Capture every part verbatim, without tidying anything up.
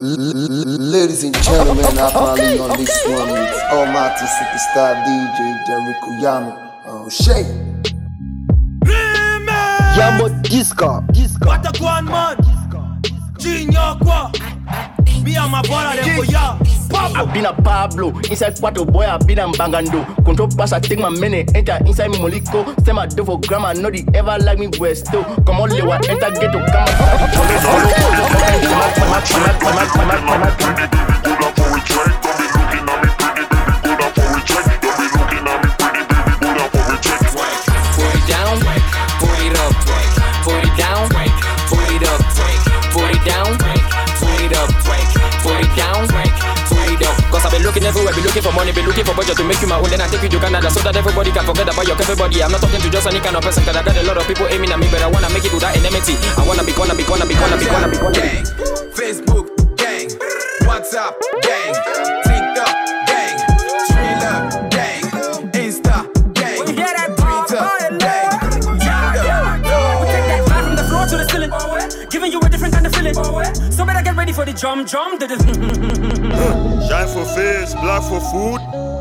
Ladies and gentlemen, I'm calling on this one with Almighty Superstar D J Jericho Yamo. Oh shit. Yamo Disco. Disco. What a one man. Junior quoi. Me and my brother them for ya. I've been a Pablo, inside Quattro boy, I've been a Bangando. Control pass, I take my money, enter inside me Moliko. Send my do for grandma, no they ever like me west too. Come on, Lewa, enter get to come looking everywhere, be looking for money, be looking for budget to make you my own. Then I take you to Canada so that everybody can forget about your everybody. I'm not talking to just any kind of person, cause I got a lot of people aiming at me, but I wanna make it without enmity. I wanna be gonna be gonna be gonna be gonna be gonna gang. Facebook gang, WhatsApp gang, TikTok gang, Thriller gang, Insta gang, Twitter gang. We take that vibe from the floor to the ceiling, giving you a different kind of feeling. So better get ready for the drum drum. Shine for face, black for food.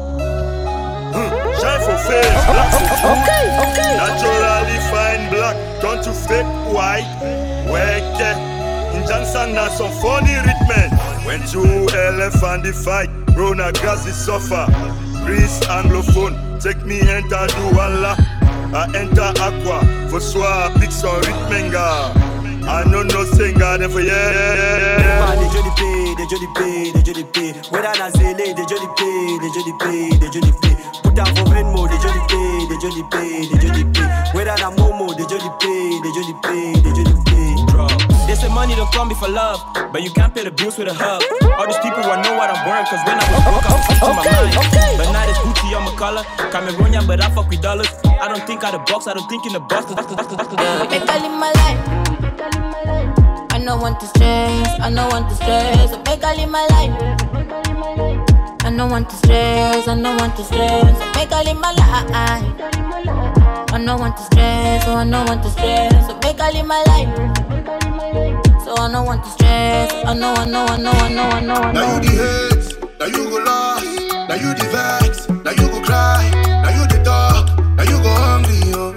Shine for face, black for food. Okay, okay. Naturally fine black, turn to fake white. Weke, in Johnson na some funny rhythm. When two elephant the fight, Rona gas is suffer. Greece anglophone, take me enter Douala. I enter Aqua, for soi, big son rhythmenga. I know no singer, never yeah. They jolly pay, they jolly pay, they jolly pay. Whether na Zele, they jolly pay, they jolly pay, they jolly pay. Put down for Venmo, they jolly pay, they jolly pay, they jolly pay. Whether na Momo, they jolly pay, they jolly pay, they jolly pay. They say money don't come before love, but you can't pay the bills with a hug. All these people want know what I'm wearing, cause when I was broke, I was speaking to my mind. But now it's Gucci on my collar, Cameroonian, but I fuck with dollars. I don't think out the box, I don't think in the box. Make I live my life. I don't want to stress, I don't want to stress. Make I live my life. I don't want to stress, I don't want to stress. Make I live my life. I don't want to stress, so I don't want to stress. Make I live my life. So I don't want to stress. I know, I know, I know, I know, I know, I know. Now you the hate, now you go lost. Now you the vex, now you go cry. Now you the dog, now you go hungry, yo.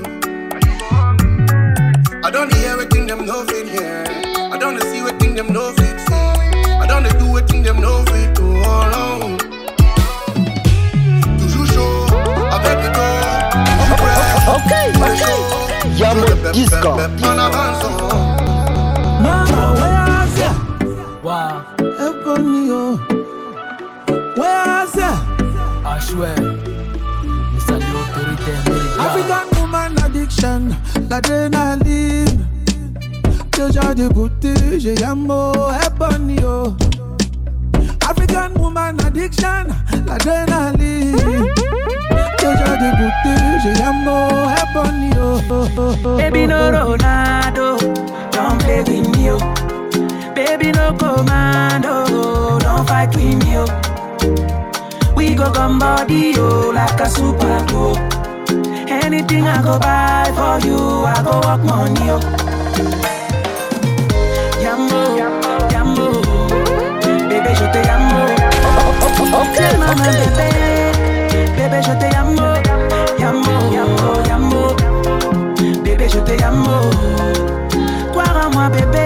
I don't hear everything them no fit here. I don't see everything them no fit see. I don't do everything them no fit to all on. Toujours chaud, avec le dos. Okay, okay. Yamo Disco. En avance. Mama, where's ya? Wow, Ebonio. Where's ya? I swear. Mister the autorité américaine. African woman addiction, l'adrénaline. Déjà dégoûté, j'ai Yamo, Ebonio. African woman addiction, l'adrénaline. Déjà dégoûté, j'ai Yamo, Ebonio. Baby no Ronaldo, don't play with me, oh. Baby no commando, don't fight with me, oh. We go come body, oh, like a super glue. Anything I go buy for you, I go walk money, oh. Yamo, Yamo, bébé je te yamo. Okay, maman bébé, bébé je te yamo. Yamo, Yamo, Yamo, bébé je te yamo. Croire en moi bébé.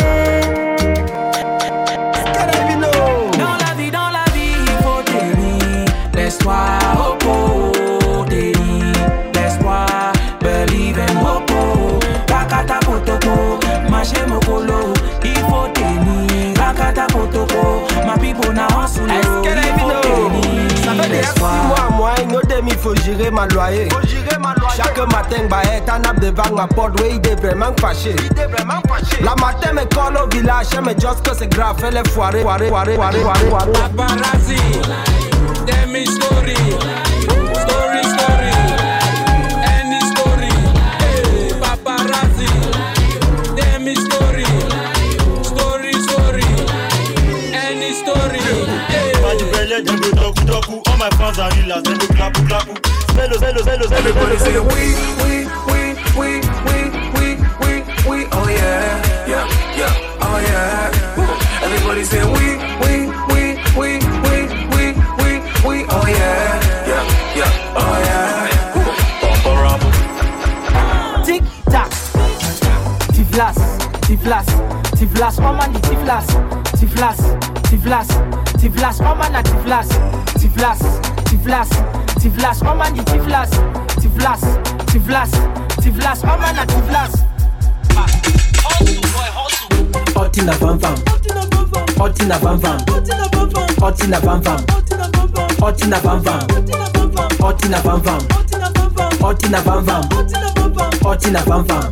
Dans la vie, dans la vie, il faut tenir. Laisse-toi au pot, tenir. Laisse-toi believe in Mopo. Wakata potoko, mache mokolo. Il faut tenir. Wakata potoko, ma people na hustle. Est-ce qu'elle est vidéo? Ça fait déjà six mois, moi, il nous demi, faut gérer ma loyer. Chaque matin, bah, est un ap devant ma porte, oui, il est vraiment fâché. La matin, me colle au village, elle me juste que c'est grave, elle est foirée, foirée, foirée, foirée, foirée, foirée. Paparazzi, tell me story, story, story, any story. Hey, paparazzi, tell me story, story, story, any story. Hey. All my fans are real, they go clap, clap. Hello, hello, hello, hello. Everybody say we, we, we, we, we, we, we, we. Oh yeah, yeah, yeah. Oh yeah. Everybody say we, we, we, we, we, we, we, we. Oh yeah, yeah, yeah, oh yeah. Tic tac, tiflas, tiflas, tiflas, oh man, tiflas, tiflas, tiflas, tiflas, oh man, tiflas, tiflas, tiflas, tiflas, oh man, tiflas, tiflas, tiflas, tiflas, oh man, tiflas. Otina vam vam, otina vam vam, otina vam vam, otina vam vam, otina vam vam, otina vam vam, otina vam vam.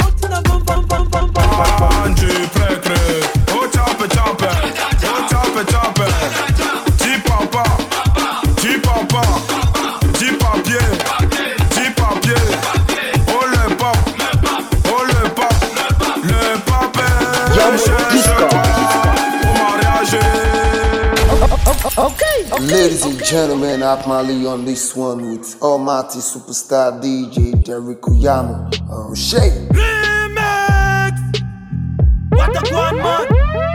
Anji prekre, oh chape chape, oh chape chape, ti papa, ti papa, ti papier, ti papier, oh le pap, oh le pap, le pape, cherche pas au mariage. Okay. Ladies and gentlemen, Akmali on this one with Almighty Superstar D J Derek Uyama. Um, Shay. What a good man.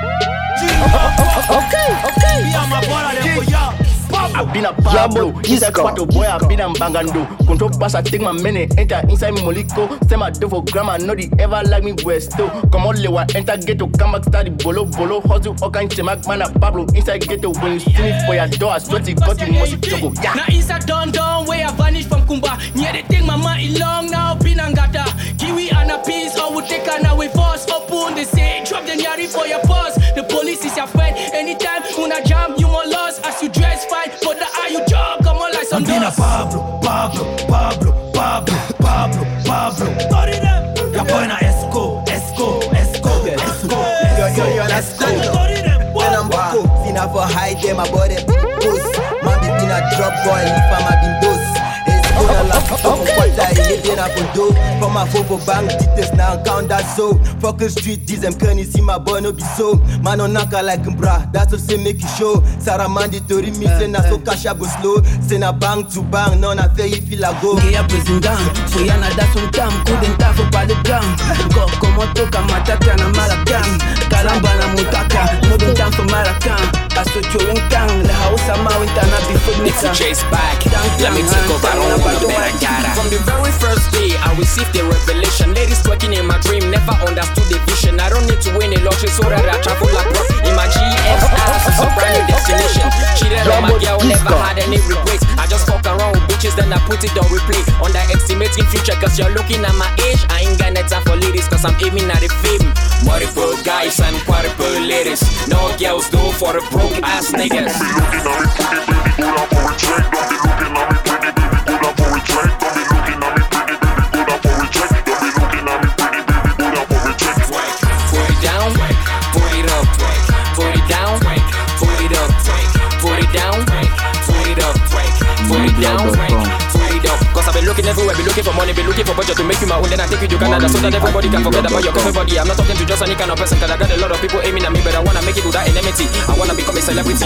Okay, okay. Me and my brother, I've been a Pablo, inside Quato boy, I've been a Bangando. Control pass, I take my money, enter inside Moliko. Send my door for grandma, no they ever like me Westo. Come on, Lewa, enter ghetto, come back, study bolo, bolo, hustle, all kinds of Mac, man, Pablo, inside ghetto, when you see me for your door, I swear to God, you must trouble. Yeah. Now inside Don Don, where I vanish from Kumba. Near the thing, my mind long now, Pinangata. Kiwi and a piece, I will take an away force. Open the say, drop the nyari for your boss. The police is your friend. Anytime, when I jam, you more lost. As you dress fine, but the eye you jog, come on like some dogs. Pablo, Pablo, Pablo, Pablo, Pablo, Pablo. Story them. Your boy na Esco, Esco, Esco, Esco. Yo, yo, yo, let's go. When I'm Boko, finna for hide them, my body post. Man, be been a drop boy, if I'm a bin dose. From my phone for bank details now count that so. Fucking street, this them can you see my boy no be so. Man on naka like bra, that's what say make you show. Sarah mandatory me say na so cash go slow. Say na bang to bang, no na fair if you la go. Ngeya president, so yana da son tam, couldn't tap for the gram. Go como toka matata na malakan. Kalamba na mutaka, no be time for maracan. Aso chowing tang, the house am out and I be for If you chase back, let me take over on the better. From the very first day, I received the revelation. Ladies twerking in my dream, never understood the vision. I don't need to win a lottery so that I travel like rock in my G X house. It's a brand new destination. Cheated on my girl, never had any regrets. I just fuck around with bitches, then I put it on replay. Underestimating future, cause you're looking at my age. I ain't got no time for ladies, cause I'm aiming at the fame. Multiple guys and quadruple ladies. No girls do for the broke ass niggas. Everywhere, be looking for money, be looking for budget to make you my own. Then I take you to Canada so that everybody can forget about your cover body. I'm not talking to just any kind of person, cause I got a lot of people aiming at me, but I wanna make it without enmity. I wanna become a celebrity.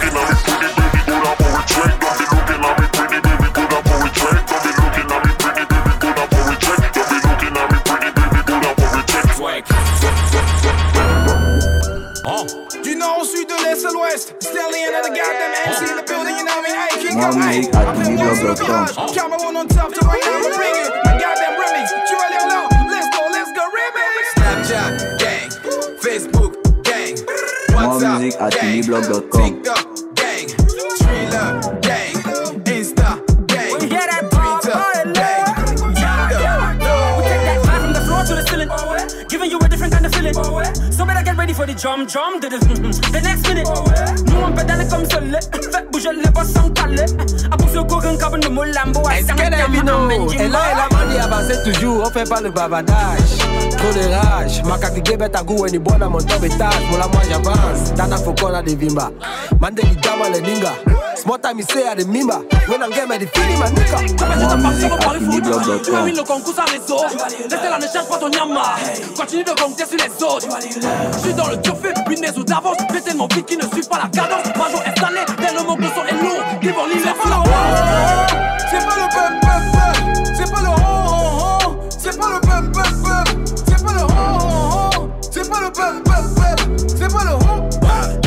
Du nord au sud, de l'est à l'ouest, Sterling and the goddamn M C in the building, you know me, hey, King More of music hey, at I've been once in the garage, Cameroon on top, to right now, I'm ringing, my goddamn remix, tu vas lire là, let's go, let's go, remix. Snapchat, gang, Facebook, gang, More music at TinyBlog dot com. TikTok, gang, Trailer, gang, Insta, gang, Twitter, gang, We take that vibe from the floor to the ceiling, giving you a different kind of feeling. So better get ready for the drum, drum, the, the next minute. Nous on peut d'aller comme seul, fait bouger les boss sans caler. A pour ce courant comme nous molambo. Est-ce qu'elle est vino? Et là, elle a mandi avancer toujours, on fait pas le bavardage. Trop de rage, ma kakige bête à goût et ni bonne à mon top étage. Pour la moi j'avance, Dana Fokona de Vimba. Mande di dama le ninga. Small time you say à de mimba. When I'm game, the feeling my nigga. More music at TinyBlog dot com. Le concours à réseau. Laissez la ne cherche pas ton yama. Continue de compter sur les autres. Je suis dans le turfu, une maison d'avance. Pété mon beat qui ne suit pas la cadence. Major installé, tellement que le son est lourd. Devant l'île, c'est pas le c'est pas le bum bum bum, c'est pas le ho ho ho, c'est pas le bum bum bum, c'est pas le ho ho ho, c'est pas le bum bum bum, c'est pas le ho.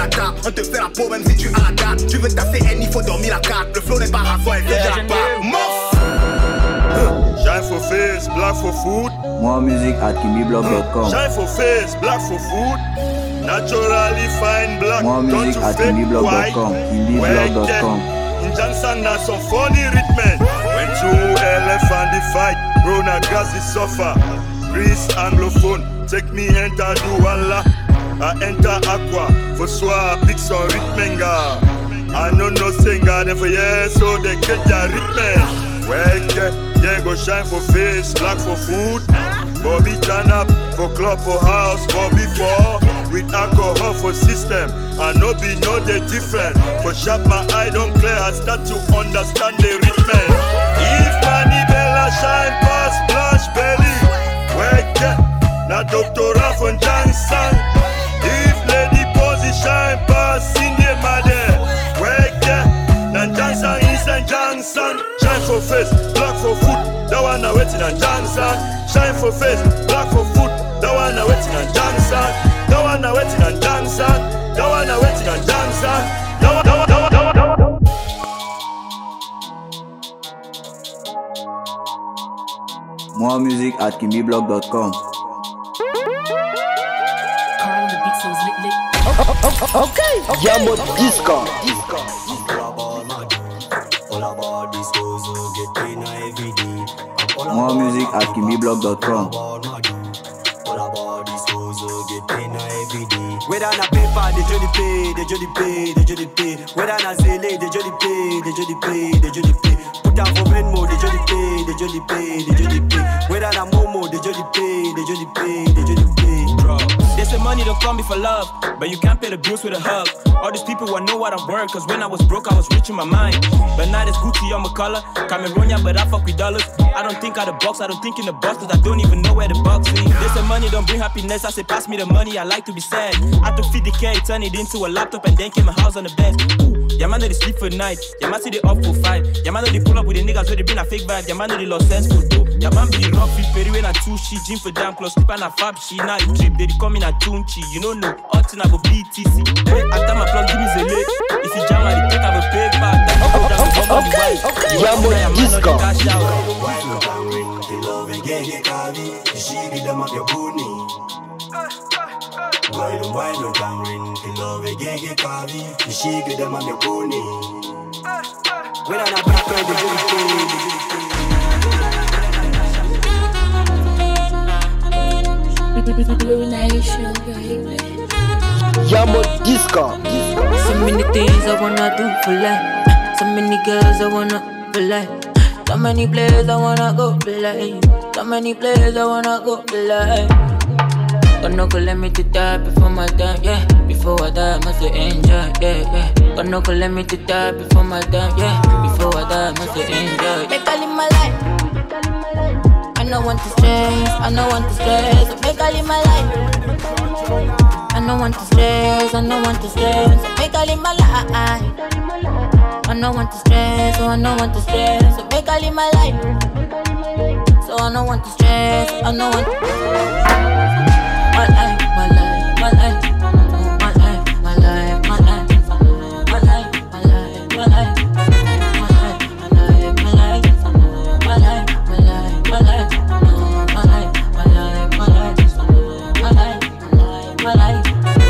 la table. On te fait la peau même si tu as la date. Tu veux tasser N, il faut dormir la carte. Le flow n'est pas rassant, elle vient de la part. Morph. Shine for face, black for food. More music at kimbiblog dot com. Shine for face, black for food. Naturally fine black. More music at kimbiblog dot com. kimbiblog dot com. In Johnson, na some funny rhythm. When two elephant the fight, Rona Gazi suffer. Greece anglophone, take me enter Douala. I enter Aqua, for soi, big son rhythmenga. I know no singer, never yeah, so they get their rhythm. Well, yeah, yeah, go shine for face, black for food. Bobby turn up for club, for house, Bobby for with alcohol for system. I know be no they different. For sharp my eye don't clear, I start to understand the rhythm. If Manny Bella shine past splash belly, well, yeah, na doctora from Johnson. If Lady Posey shine past Cindy Made, well, yeah, na Johnson is and Johnson. Shine for face, black for food. That one I waiting on Johnson. Shine for face, black for food. That one I waiting on Johnson. That one I waiting on Johnson. That one I waiting on Johnson. That one, that one, that one, that one, that one. More music at kimbiblog dot com. Okay, Yamo Disco. Disco. More music at kimbiblog dot com. Whether na paper, they jolly pay, they jolly pay, they jolly pay. Whether na zele, they jolly pay, they jolly pay, they jolly pay. Put down for Venmo, they jolly pay, they jolly pay, they jolly pay. Whether na Momo, they jolly pay, they jolly pay, they jolly pay. Bro, they say money don't come before love, but you can't pay the bills with a hug. All these people want know what I'm worth, cause when I was broke, I was rich in my mind. But now it's Gucci on my collar, Cameronia, but I fuck with dollars. I don't think out the box, I don't think in the box, cause I don't even know where the box is. They say money don't bring happiness, I say pass me the money, I like to be sad. I took fifty K, turn it into a laptop, and then came a house on the bed. Ooh, yeah man, know they sleep for night, yeah man, say they up for five. Yeah man, know they pull up with the niggas, so they bring a fake vibe. Yeah man, know they lost sense for two. Yeah man, be the rock, fit peri when I two shit, gym for damn close, sleep and a fab shit. Now you trip, they come in a tunchi, you know no, all thing I go B T C. Hey, after my plug, give me the leg. If you jam, I take have a pay back. Then you go down to bump on the white. Yamo Disco. Wine wine no tangring, the love gege kavi, the shige dem on the pony. When I back on the Yamo Disco. So many things I wanna do for life. So many girls I wanna for life. So many places I wanna go for life. So many places I wanna go for life. Gonna go let me to die before my time, yeah. Before I die, I must enjoy, yeah, yeah. Gonna go let me to die before my time, yeah. Before I die, I must enjoy. Make I live my life. I don't want to stress, I don't want to stress. Make I live my life. I don't want to stress, I don't want to stress. Make I live my life. I don't want to stress, so I don't want to stress. So make I live my life. So I don't want to stress, I don't want to. My life, my life, my life, my life, my life, my life, my life, my life, my life, my life, my life, my life, my life, my life, my life, my life, my life, my life, my life, my life,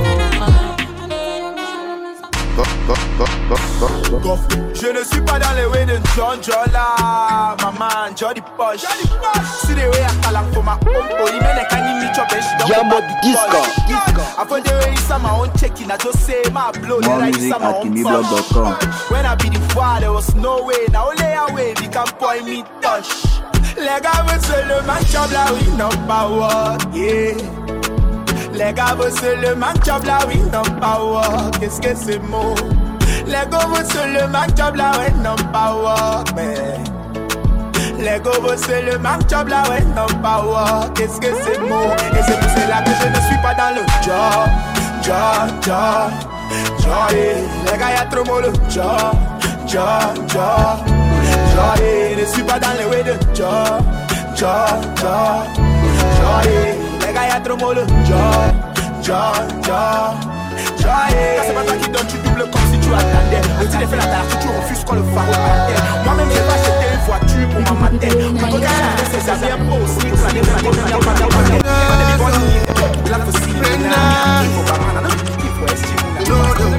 Je ne suis pas dans les ways de John John là, maman, Jody Posh. See the way I call for my own body, man, I can't even chop and she don't Yamo Disco. I found the way it's on my own checking, I just say my blow. More music at kimbiblog dot com. When I be the father, there was no way, now only a way, you can point me touch. Les gars veulent seulement job là, oui, number one, yeah. Les gars veulent seulement job là, oui, number one, qu'est-ce que c'est mot? Les gars veulent seulement job là, ouais, number one, mais les gars veulent seulement job là, ouais, number one, qu'est-ce que c'est mot? Et c'est pour cela que je ne suis pas dans le job, job, job, job, yeah. Les gars y'a trop mot le job, job, job, job, yeah. Je ne suis pas dans le way de job, job, job, job, yeah. Les gars y'a trop mot le job, job, job, Car c'est pas toi qui donne, tu doubles comme si tu attendais. Le petit fait la tâche, tu refuses quand le phare attendait. Moi-même j'ai pas acheté une voiture pour ma matin. Quand on regarde ses amis un peu aussi, ça n'est pas des manières, pas des manières. La possible, il faut pas prendre, il faut estimer.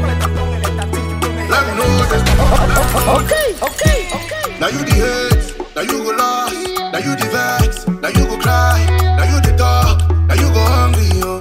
Okay, okay, okay. Now you the hate, now you go lost, now you the vex, now you go cry, now you the dog, now you go hungry, yo.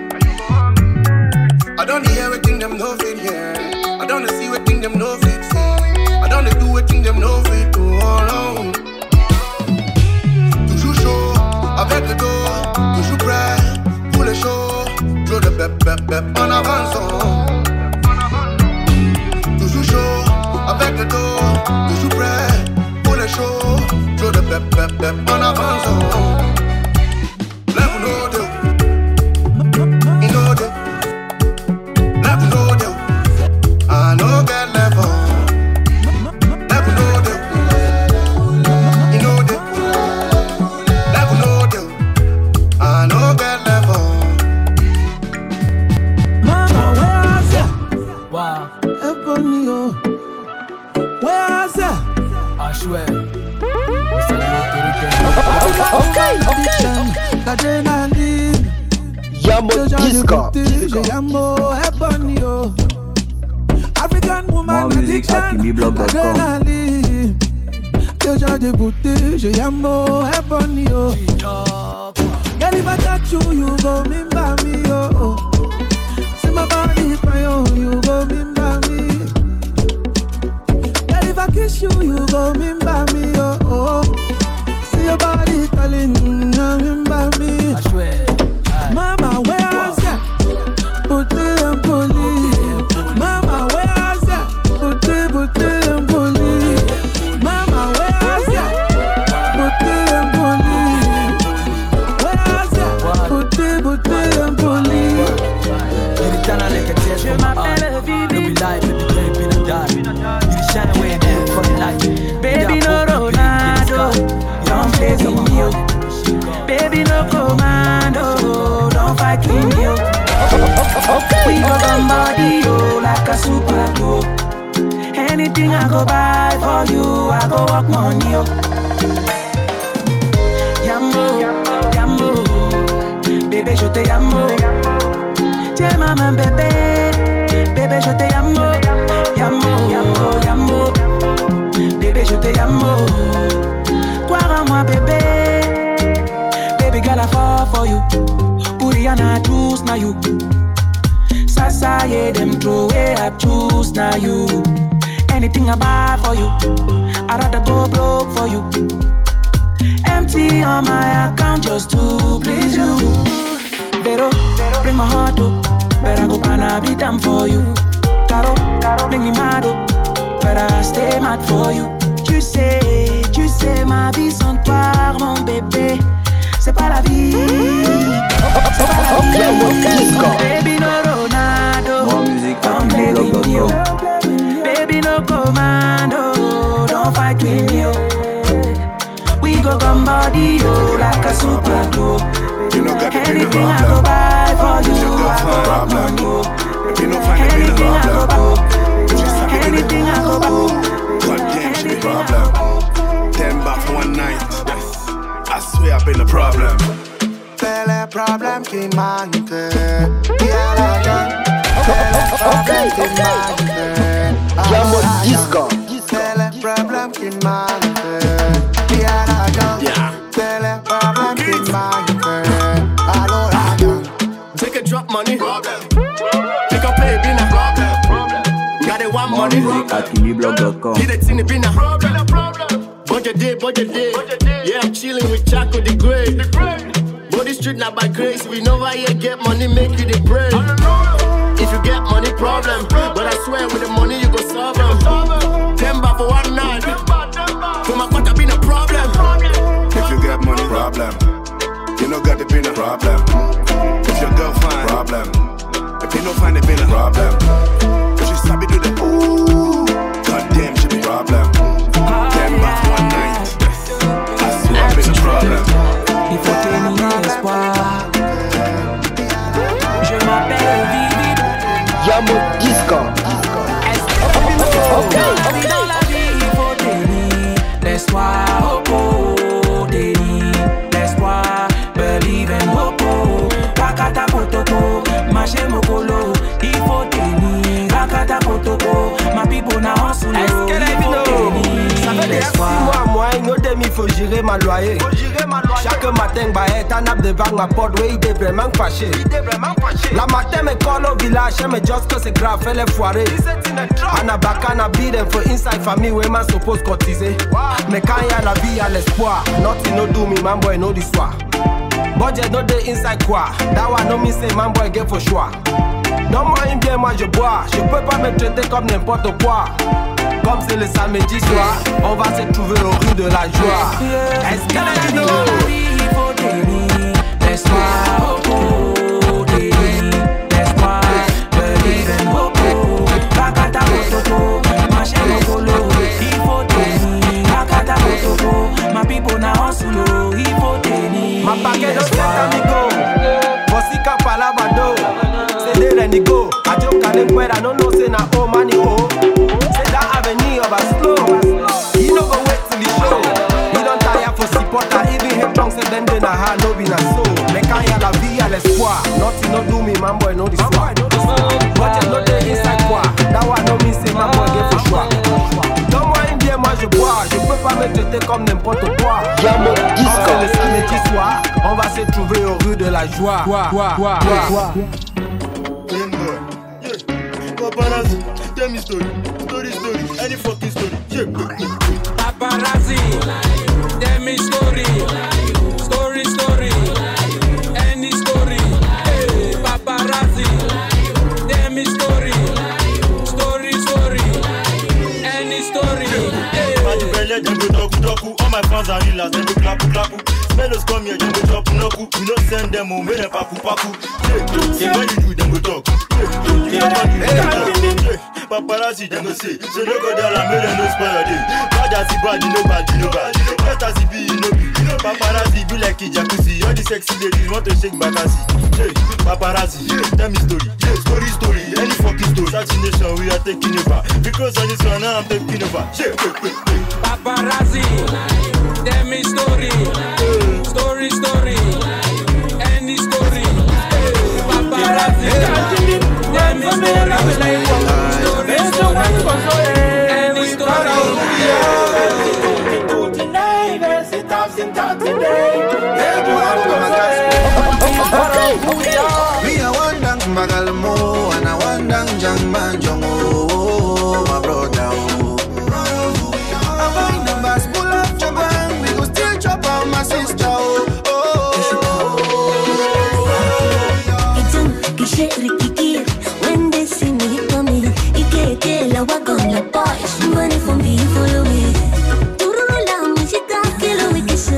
I don't hear everything them no fit here. I don't see everything them no fit see. I don't do everything them no fit do alone. Toujours chaud, avec le dos, toujours prêt pour les shows. Trop de bep bep bep en avançant. Toujours chaud, avec le dos, toujours prêt pour les shows. Trop de bep bep bep en avançant. Lève nos deux, nos deux. Lève nos deux, I know get level. Lève nos deux, nos deux. Lève nos deux, I know get level. Mama, where's that? Wow. Ebonio, where's that? I swear. Okay, okay, okay. Yamo Disco. Yamo Ebonio. African woman More music at addiction. Kibi Blog dot com. Adrenaline. Déjà dégoûté, je Yamo Ebonio. Girl, if I touch you, you go me by me, oh. See my body, my own, you go me by me. Girl, if I kiss you, you go me by me, oh, oh. See your body calling, you by me. I swear. Mama, where's that? Put it and police. Mama, where's that? Put it, put it and police. Mama, where's that? Put it and police. Where's that? Put it, put it and police. Il est dans la lettre, je m'appelle Vivi. No be lie, baby, baby, no die. You the shine away there for the light. Baby, no Ronaldo, don't play with me, baby, no commando, don't fight with me. Okay, we go down body, yo, like a super glue. Anything I go buy for you, I go walk money, yo. Yambo, yambo, bébé, je te yambo. Tiens ma main, bébé, bébé, je te yambo. Yambo, yambo, yambo, bébé, je te yambo. Croire en moi, bébé. Baby girl, I fall for you. Puriana choose na you. Sasa yeah, them throw away, I choose na you. Anything I buy for you, I'd rather go broke for you. Empty on my account just to please you. Pero, bring my heart up, better go pan a beat them for you. Caro, bring me mad up, better stay mad for you. Tu sais, tu sais ma vie sans toi, mon bébé. C'est pas la vie, c'est pas la vie. Baby no Ronaldo, don't play with you. Baby no commando, don't fight with me. We go come body yo like a super glue. Anything I go buy for you, I go rock on you. Anything I go buy, anything I go buy. God damn, she be problem. Ten back one night. I swear I've been a problem. C'est le problème qui manque. Yeah, la gang. C'est le problème qui manque. Yamo Disco. C'est le problème qui manque. Yeah, la gang. C'est le problème qui manque. Allo la gang. Take a drop money. Take a play dinner. Got it one More money. music at Kibi Blog dot com. Get it in the binner. Budget day, budget day. Yeah, I'm chilling with Chaco the Great. Body street not by grace. We never yet get money, make you the bread. If you get money, problem. But I swear with the money you go solve them. Ten baht for one night. For my quarter been a problem. If you get money, problem. You know got the bin a problem. If your girl find problem. If you don't find the bin a problem. If she sabi do the ooh, god damn she be problem. Ten baht for one night. I swear I've been a problem. Il faut tenir espoir. Je m'appelle Vivi. faut gérer ma loyer. Chaque matin, bah, t'as nappe devant ma porte, oui, il est vraiment fâché. La matin, me colle au village, elle me juste que c'est grave, elle est foirée. Anabaka, na beat, for inside famille, oui, man, suppose cotiser. Mais quand y'a la vie, y'a l'espoir. Nothing no do me, man, boy, no d'histoire. Budget no day inside quoi. That one no me say, man, boy, get for sure. Non, moi, il bien, moi, je bois. Je peux pas me traiter comme n'importe quoi. Comme c'est le samedi soir, on va se trouver au rue de la joie. Est-ce qu'elle a dit laisse-moi, oh, oh, laisse-moi, believe in Boko. Bakata Botoko, ma chérie Bolo. Il faut tenir, Bakata Botoko. My people na hustle, il faut tenir. Ma paquet de set amigo, voici Kapalabado. C'est des renigo, Adjo Kanekwera, no no say na oh money oh. C'est that avenue of a slow. He no go wait till he show. He don't tire for supporter, even him drunk say then they na ha no be na so. Mais quand y'a la vie, y'a l'espoir. Nothing no do me, man boy, no d'histoire. Budget no day inside quoi. That one no me say, man boy, get for sure. Donne-moi une bière, moi je bois. Je peux pas me traiter comme n'importe quoi. Quand c'est le samedi soir, on va se trouver au rue de la joie. Quoi, quoi, quoi, quoi. Paparazzi, tell me story, story, story, any fucking story. Yeah. Paparazzi, tell me story, story, story, any story. Hey, paparazzi, tell me story, story, story, any story. Hey, them go talk, talk. All my fans are real, them go clap, clap. Smellos come here, them go drop, no coup. We don't send them home, make them paku, paku. Yeah, when you do, them go talk. Paparazzi, them go say, so no go down and make them no spoil your day. Bad as he bad, you know bad, you know bad. Bad as he be, you know be. Paparazzi be like a jacuzzi. All the sexy ladies want to shake back as he. Paparazzi, tell me story. Story, story, any fucking story. Assassination, we are taking over. Because on this one, now I'm taking over. Paparazzi, tell me story. Story, story, any story. Paparazzi, tell me story. Any story. Me a wandang magalmo and a wandang jangman jongo, my brother. I find the bus pull up your bang, we go still chop out my sister. When they see me coming, you can't tell I walk on the boys. Money for me, follow me. Turula, musica, kill a wicked sir.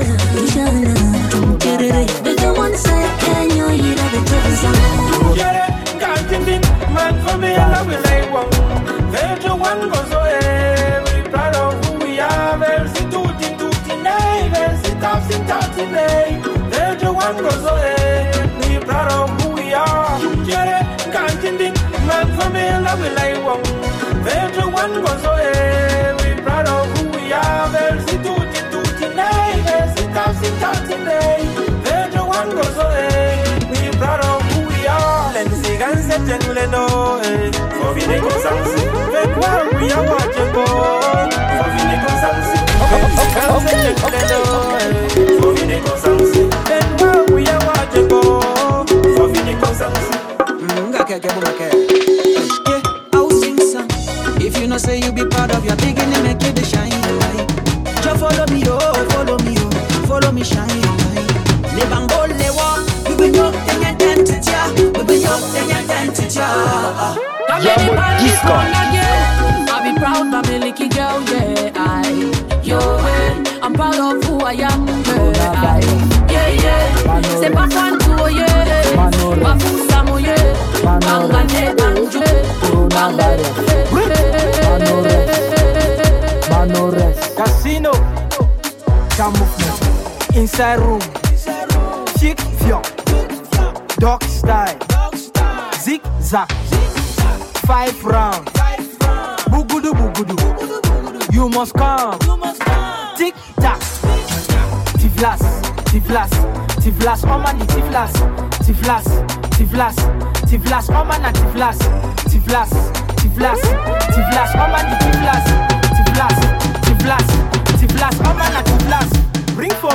They don't want to say, can you hear the trouble sound? Man for me, I love it like one. There's the one goes away. We proud of who we are. There's the two, two, two, nine. There's the top, the top, the nine. There's the one goes away. We proud of who we are. Can't think, man for me, I love it like one. There's the one goes away. We proud of who we are. There's the two, two, two, nine. There's the top, the top, the nine. There's the one goes away. We proud of who we are. Lenzi ganse tengle no, for vine consansi. Fais quoi, we are watching go. For vine consansi. Lenzi ganse tengle no, for vine consansi. Fais quoi, we are watching go. For vine consansi. Yeah, I'll sing some. If you know say you be proud of your beginning, make it the shine light. Just follow me, oh, follow me, oh, follow me, shine light. Le bango le wa, we be yo, then your identity, we be yo, then your identity. Yamo Disco. I be proud, my milky girl, yeah, I. Yo, eh, I'm proud of who I am, yeah, I. Yeah, yeah, c'est pas fan tout, yeah. Pas fou, ça mouille. Bangane, banjou, bangane. Manores, Casino, Jam Movement, Inside Room, Chic Fion, Dog Style, Zig Zag, Five Round, Bugudu Bugudu, You Must Come, Tic Tac, Tiflas, Tiflas, Tiflas, oh man, Tiflas, Tiflas, Tiflas, Tiflas, oh man, Tiflas, Tiflas, Tiflas, Tiflas, oh man, Tiflas, Tiflas, Tiflas, Tiflas, oh man, Tiflas.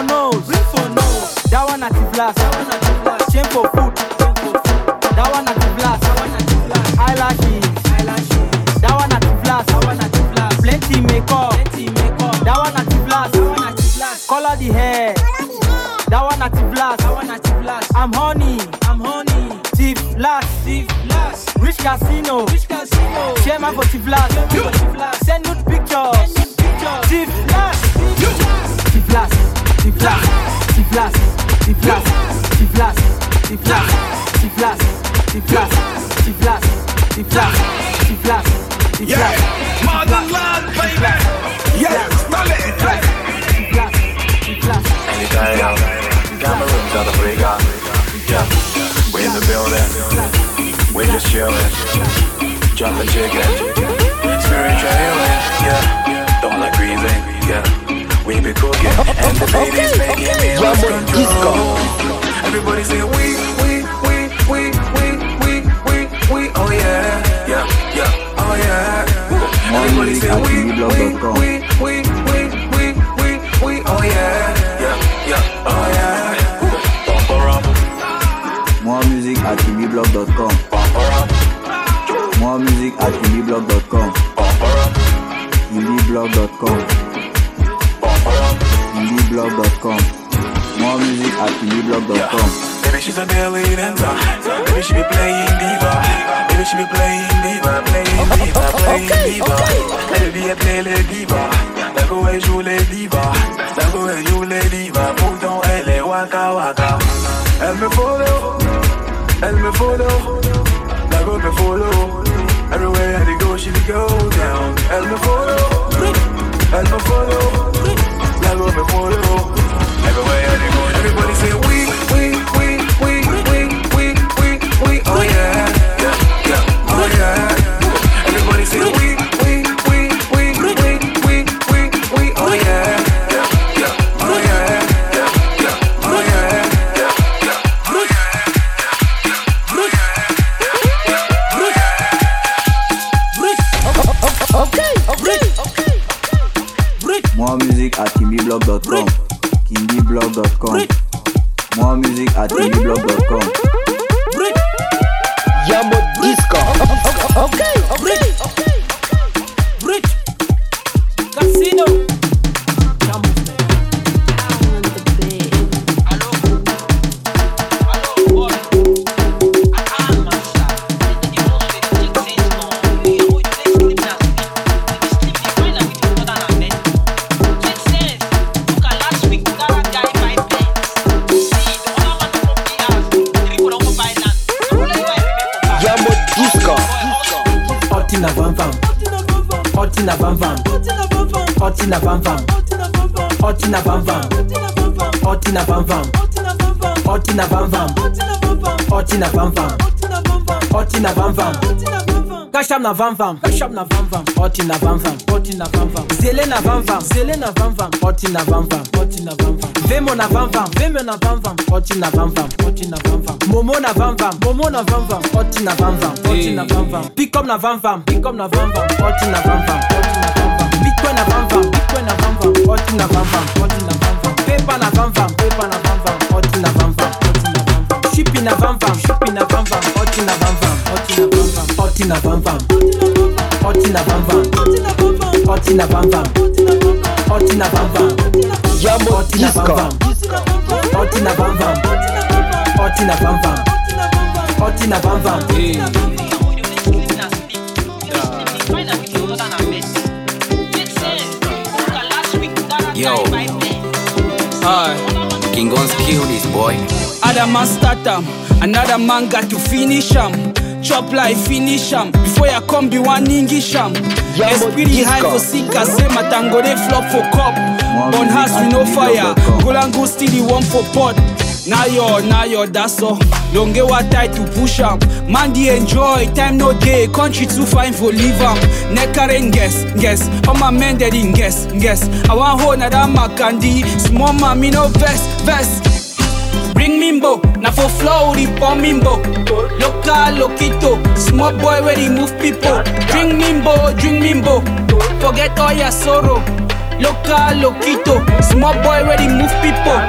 for nose. Ring for nose. That one at the blast. That one at the blast. Chain for foot. Chain for foot. That one at the blast. That one at the blast. Eyelashes. Eyelashes. That one at the blast. That one at the blast. Plenty makeup. Plenty makeup. That one at the blast. That one at the blast. Color the hair. That one at the blast. That one at the blast. I'm honey. I'm honey. Thief blast. Thief blast. Rich casino. Rich casino. Chairman for Thief blast. Send nude pictures. Thief blast. Thief blast. Thief blast. Thief blast. Thief blast. Thief blast. Thief blast. Thief blast. Thief blast. Thief blast. Thief blast. Thief blast. Thief blast. Motherland, baby. Yeah, smell it. Thief blast. Thief blast. Anytime, Cameroon, South Africa. Yeah, we in the building. We just chillin', jumping chicken, spiritual healing. Yeah, don't like breathing. Yeah, we be cooking and the baby's making me lose control. Everybody say we, we, we, we, we, we, we, we. Oh yeah, yeah, yeah. Oh yeah. Everybody say we, we, we, we, we, we, we, we. Oh yeah, yeah, yeah. Oh yeah. More music at kibiblog dot com. More music at kibiblog dot com. kibiblog dot com. kibiblog dot com. More music at kibiblog dot com. Baby, she's a daily dancer. Baby, she be playing diva. Baby, she be playing diva, playing diva, playing diva. Baby, elle play les diva. La go elle joue les diva. La go elle joue les diva. Pourtant elle est waka waka. Elle me follow, elle me follow. La go me follow. Everywhere I go, she go down. Elle me follow, elle me follow. La go me follow. Everywhere I go, everybody say we, we, we, we, we, we, we, we. Oh yeah, yeah, yeah. Oh yeah. Everybody say we, we, we, we, we, we, we, we. Oh yeah, yeah, yeah. Oh yeah, yeah, yeah. Oh yeah, yeah, yeah. Oh yeah, yeah. Okay, okay, okay. More music at kibiblog dot com. kibiblog dot com. More music at kibiblog dot com. Yamo Disco. Okay, okay, okay. Rich Casino. Otina Van Van, Otina Van Van, Otina Van Van, Otina Van Van, Otina Van Van, Otina Van Van, Otina Van Van, Otina Van Van, Kasham na Van Van, Kasham na Van Van, Otina Van Van, Otina Van Van, Zelena Van Van, Zelena Van Van, Otina Van Van, Otina Van Van, Vemo na Van Van, Vemo na Van Van, Otina Van Van, Otina Van Van, Momo na Van Van, Momo na Van Van, Otina Van Van, Otina Van Van, Pick up na Van Van, Pick up na Van Van, Otina Van Van, Otina Van Van, Bitcoin na Van Van, Bitcoin na Van Van, Otina Van Van, Otina Van Van, Paper na Van Van, Paper na Van Van, Otina Van Van, Otina Van Van, Shipping na Van Van, Shipping na Van Van, Otina Van Van, Otina Van Van, Otina Van Van, Otina Van Van, Otina Van Van, Otina Van Van, Yamo Disco. Otina Van Van, Otina Van Van, Otina Van Van. Yo, hi. King Guns kill this boy. Other man start am, another man got to finish am. Chop like finish am, before you come be one English am. Esprit high for sika, say matango they flop for cup. On house we no fire, Golango still the one for pot. Now yo, now yo, that's all. Don't get what tight to push am. Man the enjoy, time no day, country too fine for live am. Nekaren guess, guess, all my men they didn't guess, guess. I want hold na that my candy, small man me no vest, vest. Bring mimbo, na for flow the bomb mimbo. Local loquito, small boy where he move people. Drink mimbo, drink mimbo. Forget all your sorrow. Local loquito, small boy where he move people.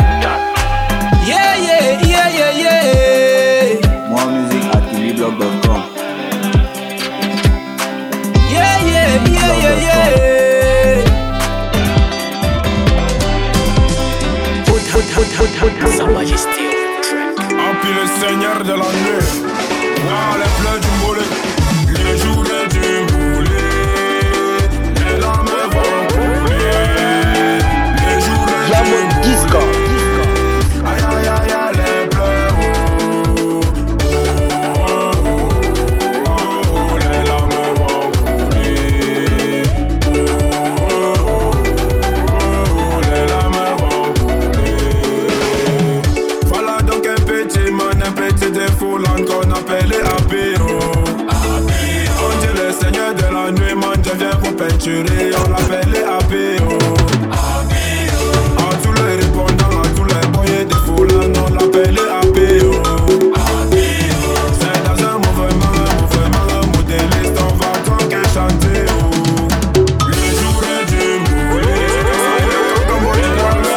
seigneur de la nuit. Wow, les pleurs du mollet, les journées du mollet, les larmes vont couler. Les journées du mollet. Aïe aïe aïe aïe, les pleurs. Oh, oh, oh, oh, les larmes vont couler. Oh, oh, oh, les larmes vont couler. Voilà donc un petit man, un petit défoulant qu'on appelle Apéro. On dit le seigneur de la nuit, man, je viens pour peinturer, on l'appelle Apéro. À tous les répondants, à tous les boyers défoulants, on l'appelle Apéro. C'est dans un mouvement, un mouvement, un modéliste, on va tant qu'un chanter. Le jour est du moulé, comme on dit,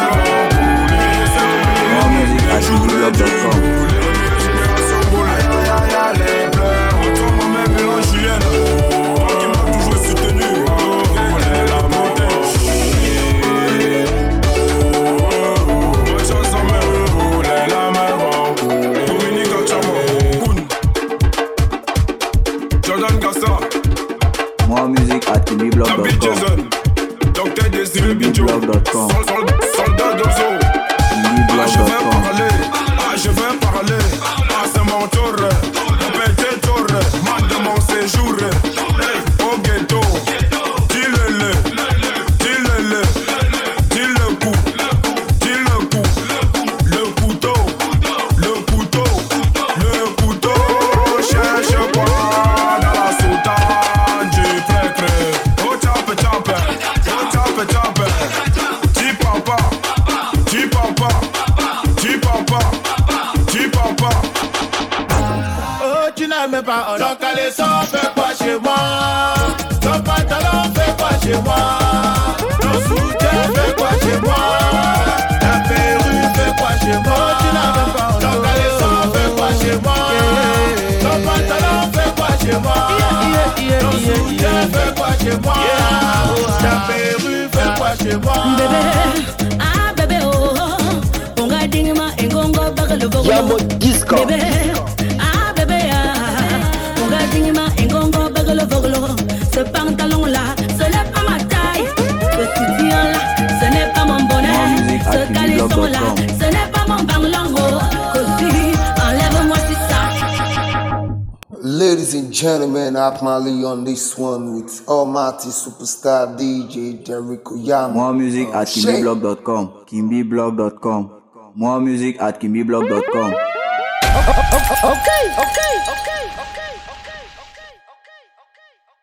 More music at Kindy Blog dot com. More music at Kindy Blog dot com. Kindy Blog dot com. Soldat d'Ozo. Kindy Blog Je dot vais com. parler, ah je vais parler, ah c'est mon tour, petit tour, man de mon séjour, hey, au ghetto, dis-le-le, dis-le-le, dis le coup, dis le coup, le couteau, le couteau, le couteau, cherche quoi dans la soutane du prêtre, oh tape tape, oh tape tape, dis papa, dis papa. Dis papa, dis papa. Oh, tu n'aimes pas ton caleçon, fais quoi chez moi? Ton pantalon, fais quoi chez moi? Ton soutien, fais quoi chez moi? Ta perruque, fais quoi chez moi? Tu n'aimes pas ton caleçon, fais quoi chez moi? Ton pantalon, fais quoi chez moi? Ton soutien, fais quoi chez moi? Ta perruque, fais quoi chez moi? Bébé, ah bébé oh. Yamo Disco. Bébé, ah bébé ah. On regarde ma engongo bagolo vogolo. Ce pantalon là, ce n'est pas ma taille. Ce soutien là, ce n'est pas mon bonheur. Ce caleçon là, ce n'est pas mon banglango. Cosy, enlève-moi tout ça. Ladies and gentlemen, Akmali on this one with Almighty Superstar D J Jericho Yamo. More music at Kindy Blog dot com. Kindy Blog dot com. More music at Kindy Blog dot com. Okay, okay, okay.